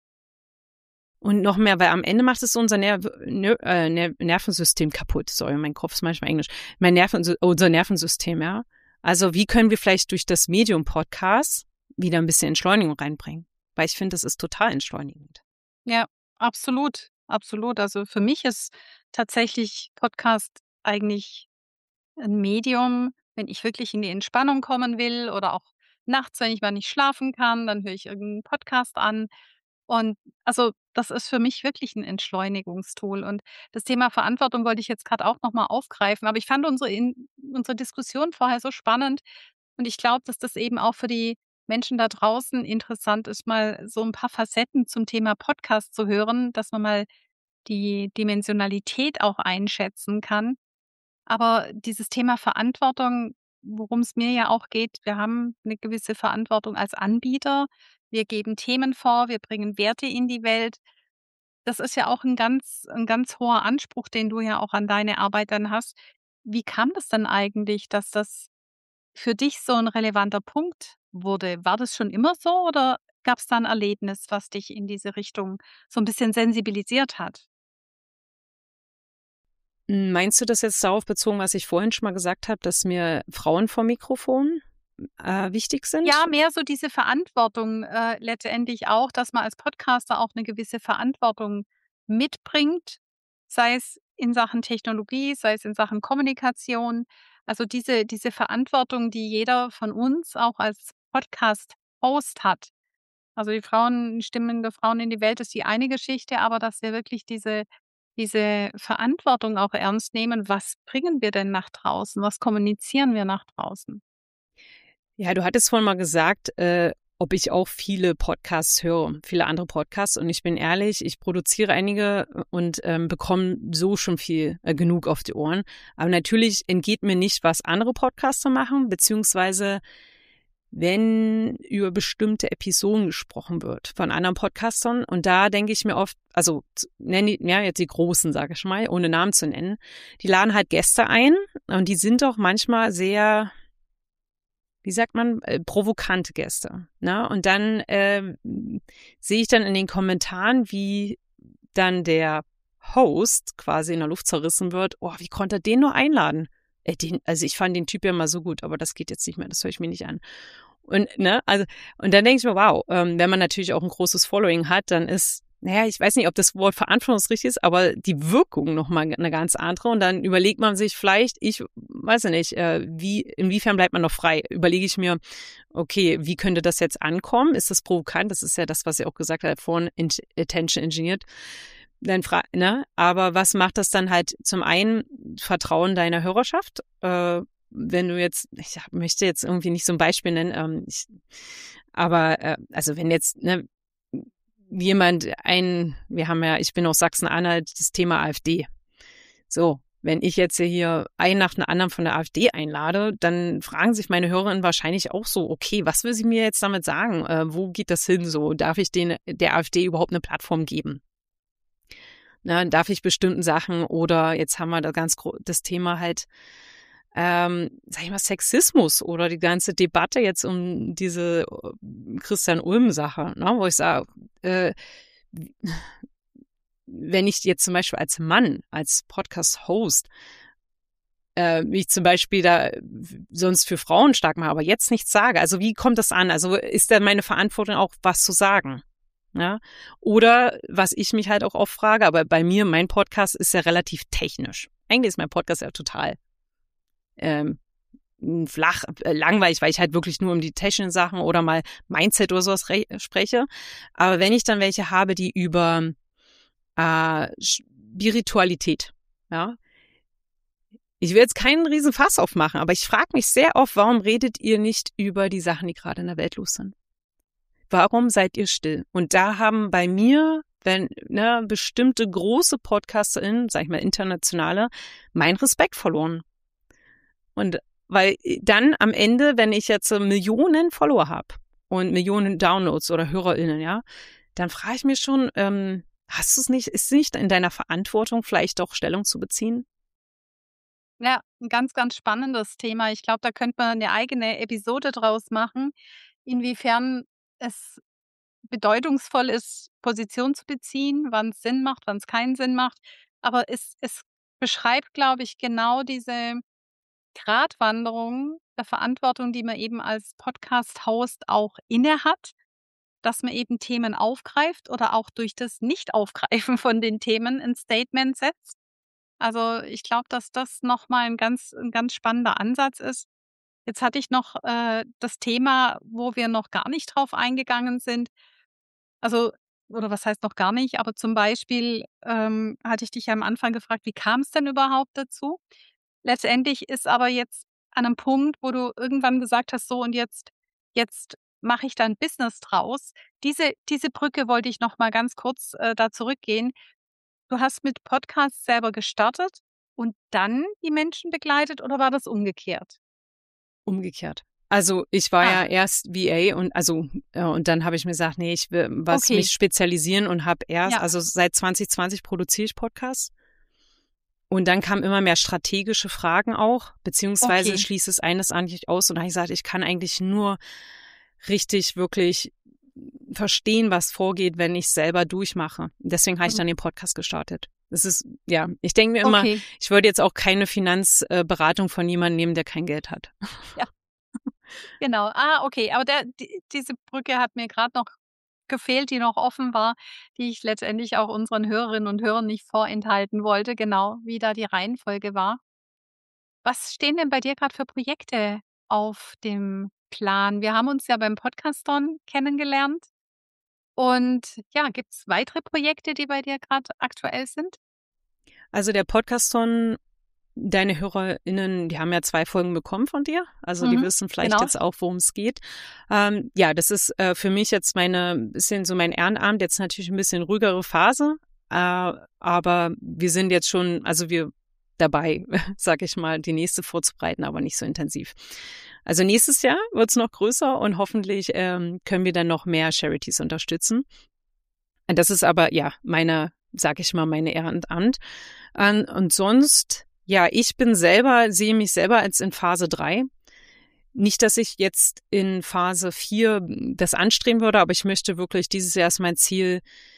und noch mehr, weil am Ende macht es unser Ner- Ner- äh, Ner- Nervensystem kaputt. Sorry, mein Kopf ist manchmal Englisch. Mein Nerven, unser Nervensystem, ja. Also wie können wir vielleicht durch das Medium-Podcast wieder ein bisschen Entschleunigung reinbringen? Weil ich finde, das ist total entschleunigend. Ja, absolut, absolut. Also für mich ist tatsächlich Podcast eigentlich ein Medium, wenn ich wirklich in die Entspannung kommen will oder auch nachts, wenn ich mal nicht schlafen kann, dann höre ich irgendeinen Podcast an. Und also das ist für mich wirklich ein Entschleunigungstool. Und das Thema Verantwortung wollte ich jetzt gerade auch noch mal aufgreifen. Aber ich fand unsere in unsere Diskussion vorher so spannend und ich glaube, dass das eben auch für die Menschen da draußen interessant ist, mal so ein paar Facetten zum Thema Podcast zu hören, dass man mal die Dimensionalität auch einschätzen kann. Aber dieses Thema Verantwortung, worum es mir ja auch geht, wir haben eine gewisse Verantwortung als Anbieter. Wir geben Themen vor, wir bringen Werte in die Welt. Das ist ja auch ein ganz ein ganz hoher Anspruch, den du ja auch an deine Arbeit dann hast. Wie kam das denn eigentlich, dass das für dich so ein relevanter Punkt wurde? War das schon immer so oder gab es da 'n Erlebnis, was dich in diese Richtung so ein bisschen sensibilisiert hat? Meinst du das jetzt darauf bezogen, was ich vorhin schon mal gesagt habe, dass mir Frauen vor Mikrofon äh, wichtig Ja, sind? mehr so diese Verantwortung, äh, letztendlich auch, dass man als Podcaster auch 'ne gewisse Verantwortung mitbringt, sei es in Sachen Technologie, sei es in Sachen Kommunikation. Also, diese diese Verantwortung, die jeder von uns auch als Podcast-Host hat. Also die Frauen Stimmen der Frauen in die Welt ist die eine Geschichte, aber dass wir wirklich diese diese Verantwortung auch ernst nehmen. Was bringen wir denn nach draußen? Was kommunizieren wir nach draußen? Ja, du hattest vorhin mal gesagt, äh, ob ich auch viele Podcasts höre, viele andere Podcasts. Und ich bin ehrlich, ich produziere einige und ähm, bekomme so schon viel äh, genug auf die Ohren. Aber natürlich entgeht mir nicht, was andere Podcaster machen, beziehungsweise wenn über bestimmte Episoden gesprochen wird von anderen Podcastern. Und da denke ich mir oft, also nenne ja jetzt die Großen, sage ich mal, ohne Namen zu nennen, die laden halt Gäste ein und die sind auch manchmal sehr, wie sagt man, äh, provokante Gäste. Ne? Und dann äh, sehe ich dann in den Kommentaren, wie dann der Host quasi in der Luft zerrissen wird. Oh, wie konnte er den nur einladen? Äh, den, also ich fand den Typ ja mal so gut, aber das geht jetzt nicht mehr, das höre ich mir nicht an. Und, ne, also, und dann denke ich mir, wow, ähm, wenn man natürlich auch ein großes Following hat, dann ist, naja, ich weiß nicht, ob das Wort verantwortungsrichtig ist, aber die Wirkung nochmal eine ganz andere. Und dann überlegt man sich vielleicht, ich weiß nicht, äh, wie, inwiefern bleibt man noch frei? Überlege ich mir, okay, wie könnte das jetzt ankommen? Ist das provokant? Das ist ja das, was ihr auch gesagt habt, vorhin Attention Engineered. Dann fra- ne? Aber was macht das dann halt zum einen Vertrauen deiner Hörerschaft? Äh, wenn du jetzt, ich möchte jetzt irgendwie nicht so ein Beispiel nennen, ähm, ich, aber äh, also wenn jetzt ne, jemand ein, wir haben ja, ich bin aus Sachsen-Anhalt, das Thema AfD. So, wenn ich jetzt hier einen nach dem anderen von der AfD einlade, dann fragen sich meine Hörerinnen wahrscheinlich auch so, okay, was will sie mir jetzt damit sagen? Äh, wo geht das hin? So, darf ich den, der AfD überhaupt eine Plattform geben? Na, darf ich bestimmten Sachen oder jetzt haben wir da ganz gro- das Thema halt, ähm, sag ich mal, Sexismus oder die ganze Debatte jetzt um diese äh, Christian-Ulm-Sache, ne, wo ich sage, äh, wenn ich jetzt zum Beispiel als Mann, als Podcast-Host, äh, wie ich zum Beispiel da sonst für Frauen stark mache, aber jetzt nichts sage, also wie kommt das an? Also ist da meine Verantwortung auch, was zu sagen? Ja? Oder was ich mich halt auch oft frage, aber bei mir, mein Podcast ist ja relativ technisch. Eigentlich ist mein Podcast ja total ähm, flach, äh, langweilig, weil ich halt wirklich nur um die technischen Sachen oder mal Mindset oder sowas re- spreche. Aber wenn ich dann welche habe, die über äh, Spiritualität, ja, ich will jetzt keinen riesen Fass aufmachen, aber ich frage mich sehr oft, warum redet ihr nicht über die Sachen, die gerade in der Welt los sind? Warum seid ihr still? Und da haben bei mir, wenn ne, bestimmte große PodcasterInnen, sag ich mal internationale, meinen Respekt verloren. Und weil dann am Ende, wenn ich jetzt Millionen Follower habe und Millionen Downloads oder HörerInnen, ja, dann frage ich mich schon, ähm, hast du es nicht, ist es nicht in deiner Verantwortung, vielleicht doch Stellung zu beziehen? Ja, ein ganz, ganz spannendes Thema. Ich glaube, da könnte man eine eigene Episode draus machen, inwiefern es bedeutungsvoll ist, Position zu beziehen, wann es Sinn macht, wann es keinen Sinn macht. Aber es es beschreibt, glaube ich, genau diese Gratwanderung der Verantwortung, die man eben als Podcast-Host auch innehat, dass man eben Themen aufgreift oder auch durch das Nicht-Aufgreifen von den Themen ein Statement setzt. Also, ich glaube, dass das noch mal 'n ganz 'n ganz spannender Ansatz ist. Jetzt hatte ich noch, äh, das Thema, wo wir noch gar nicht drauf eingegangen sind. Also oder was heißt noch gar nicht, aber zum Beispiel, ähm, hatte ich dich ja am Anfang gefragt: „Wie kam's denn überhaupt dazu?“ Letztendlich ist aber jetzt an 'nem Punkt, wo du irgendwann gesagt hast: „So und jetzt jetzt mache ich da 'n Business draus.“ Diese diese Brücke wollte ich noch mal ganz kurz, äh, da zurückgehen. Du hast mit Podcasts selber gestartet und dann die Menschen begleitet oder war das umgekehrt? Umgekehrt. Also ich war Ah, ja erst V A und also äh, und dann habe ich mir gesagt, nee, ich will was okay. mich spezialisieren und habe erst, Ja, also seit zwanzig zwanzig produziere ich Podcasts. Und dann kamen immer mehr strategische Fragen auch, beziehungsweise okay. schließt es eines eigentlich aus. Und da habe ich gesagt, ich kann eigentlich nur richtig wirklich verstehen, was vorgeht, wenn ich selber durchmache. Deswegen habe ich Mhm. dann den Podcast gestartet. Das ist, ja, ich denke mir immer, Okay. ich würde jetzt auch keine Finanzberatung von jemandem nehmen, der kein Geld hat. Ja, genau. Ah, okay. Aber der die diese Brücke hat mir grad noch gefehlt, die noch offen war, die ich letztendlich auch unseren Hörerinnen und Hörern nicht vorenthalten wollte, genau, wie da die Reihenfolge war. Was stehen denn bei dir grad für Projekte auf dem Plan? Wir haben uns ja beim Podcaston kennengelernt. Und ja, gibt es weitere Projekte, die bei dir gerade aktuell sind? Also der Podcaston, deine HörerInnen, die haben ja zwei Folgen bekommen von dir. Also die Mhm, wissen vielleicht genau. jetzt auch, worum es geht. Ähm, ja, das ist äh, für mich jetzt meine, bisschen so mein Ehrenamt, jetzt natürlich ein bisschen ruhigere Phase. Äh, aber wir sind jetzt schon, also wir dabei, sag ich mal, die nächste vorzubereiten, aber nicht so intensiv. Also nächstes Jahr wird's noch größer und hoffentlich ähm, können wir dann noch mehr Charities unterstützen. Das ist aber, ja, meine, sag ich mal, meine Ehrenamt. Ähm, und sonst, ja, ich bin selber, sehe mich selber als in Phase drei. Nicht, dass ich jetzt in Phase vier das anstreben würde, aber ich möchte wirklich, dieses Jahr ist mein Ziel.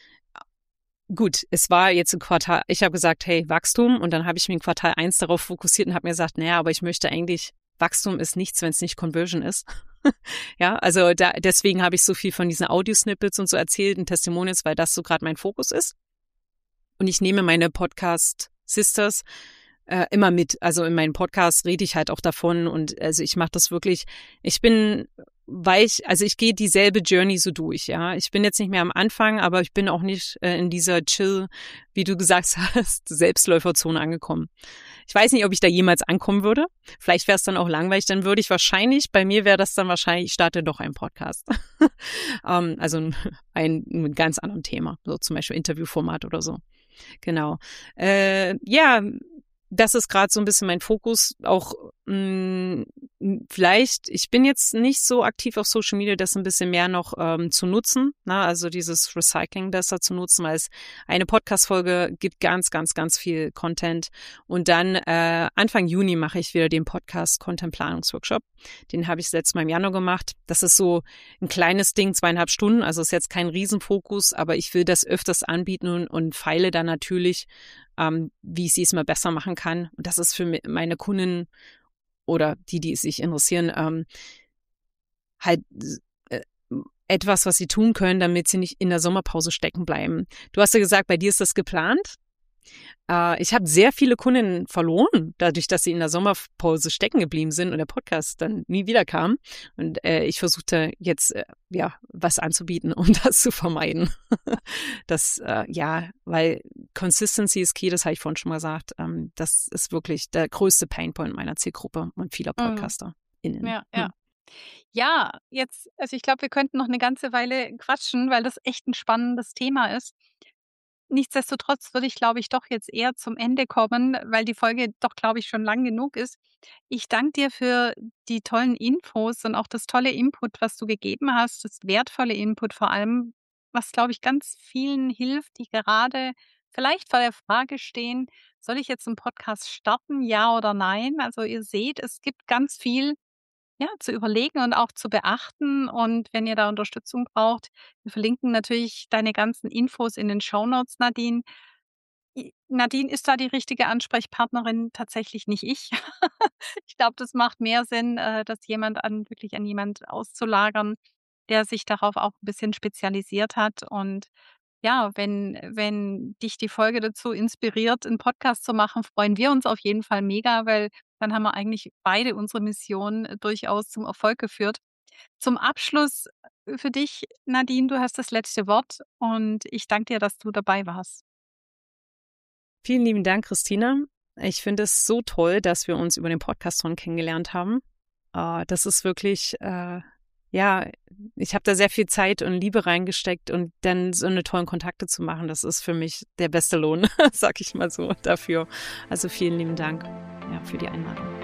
Gut, es war jetzt ein Quartal, ich habe gesagt, hey, Wachstum, und dann habe ich mich in Quartal eins darauf fokussiert und habe mir gesagt, naja, aber ich möchte eigentlich, Wachstum ist nichts, wenn es nicht Conversion ist. Ja, also da, deswegen habe ich so viel von diesen Audio-Snippets und so erzählt und Testimonials, weil das so gerade mein Fokus ist. Und ich nehme meine Podcast-Sisters äh, immer mit. Also in meinen Podcasts rede ich halt auch davon und also ich mache das wirklich, ich bin weil ich, also ich gehe dieselbe Journey so durch, ja. Ich bin jetzt nicht mehr am Anfang, aber ich bin auch nicht äh, in dieser Chill, wie du gesagt hast, Selbstläuferzone angekommen. Ich weiß nicht, ob ich da jemals ankommen würde. Vielleicht wäre es dann auch langweilig. Dann würde ich wahrscheinlich, bei mir wäre das dann wahrscheinlich, ich starte doch einen Podcast. um, also ein, ein, ein ganz anderes Thema, so zum Beispiel Interviewformat oder so. Genau. Äh, ja, das ist gerade so ein bisschen mein Fokus. Auch mh, vielleicht, ich bin jetzt nicht so aktiv auf Social Media, das ein bisschen mehr noch ähm, zu nutzen, ne? Also dieses Recycling besser zu nutzen, weil es eine Podcast-Folge gibt ganz, ganz, ganz viel Content. Und dann äh, Anfang Juni mache ich wieder den Podcast-Content-Planungsworkshop. Den habe ich letztes Mal im Januar gemacht. Das ist so ein kleines Ding, zweieinhalb Stunden. Also ist jetzt kein Riesenfokus, aber ich will das öfters anbieten und, und feile dann natürlich, ähm, wie ich sie es mal besser machen kann. Und das ist für meine Kunden oder die, die sich interessieren, ähm, halt äh, etwas, was sie tun können, damit sie nicht in der Sommerpause stecken bleiben. Du hast ja gesagt, bei dir ist das geplant. Äh, ich habe sehr viele Kunden verloren, dadurch, dass sie in der Sommerpause stecken geblieben sind und der Podcast dann nie wieder kam. Und äh, ich versuchte jetzt, äh, ja, was anzubieten, um das zu vermeiden. Das, äh, ja, weil Consistency ist key, das habe ich vorhin schon mal gesagt. Ähm, das ist wirklich der größte Painpoint meiner Zielgruppe und vieler PodcasterInnen. Ja, ja. Hm. Ja, jetzt, also ich glaube, wir könnten noch eine ganze Weile quatschen, weil das echt ein spannendes Thema ist. Nichtsdestotrotz würde ich, glaube ich, doch jetzt eher zum Ende kommen, weil die Folge doch, glaube ich, schon lang genug ist. Ich danke dir für die tollen Infos und auch das tolle Input, was du gegeben hast, das wertvolle Input vor allem, was, glaube ich, ganz vielen hilft, die gerade vielleicht vor der Frage stehen: „Soll ich jetzt einen Podcast starten, ja oder nein?“ Also, ihr seht, es gibt ganz viel, ja, zu überlegen und auch zu beachten. Und wenn ihr da Unterstützung braucht, wir verlinken natürlich deine ganzen Infos in den Shownotes, Nadine. I Nadine ist da die richtige Ansprechpartnerin, tatsächlich nicht ich. Ich glaube, das macht mehr Sinn, äh, das jemand an wirklich an jemand auszulagern, der sich darauf auch ein bisschen spezialisiert hat. Und ja, wenn wenn dich die Folge dazu inspiriert, 'n Podcast zu machen, freuen wir uns auf jeden Fall mega, weil dann haben wir eigentlich beide unsere Mission, äh, durchaus zum Erfolg geführt. Zum Abschluss, äh, für dich, Nadine, du hast das letzte Wort und ich danke dir, dass du dabei warst. Vielen lieben Dank, Christina. Ich finde es so toll, dass wir uns über den Podcast-Ton kennengelernt haben. Äh, das ist wirklich, äh, ja, ich habe da sehr viel Zeit und Liebe reingesteckt und dann so eine tollen Kontakte zu machen, das ist für mich der beste Lohn, sag ich mal so, dafür. Also vielen lieben Dank, ja, für die Einladung.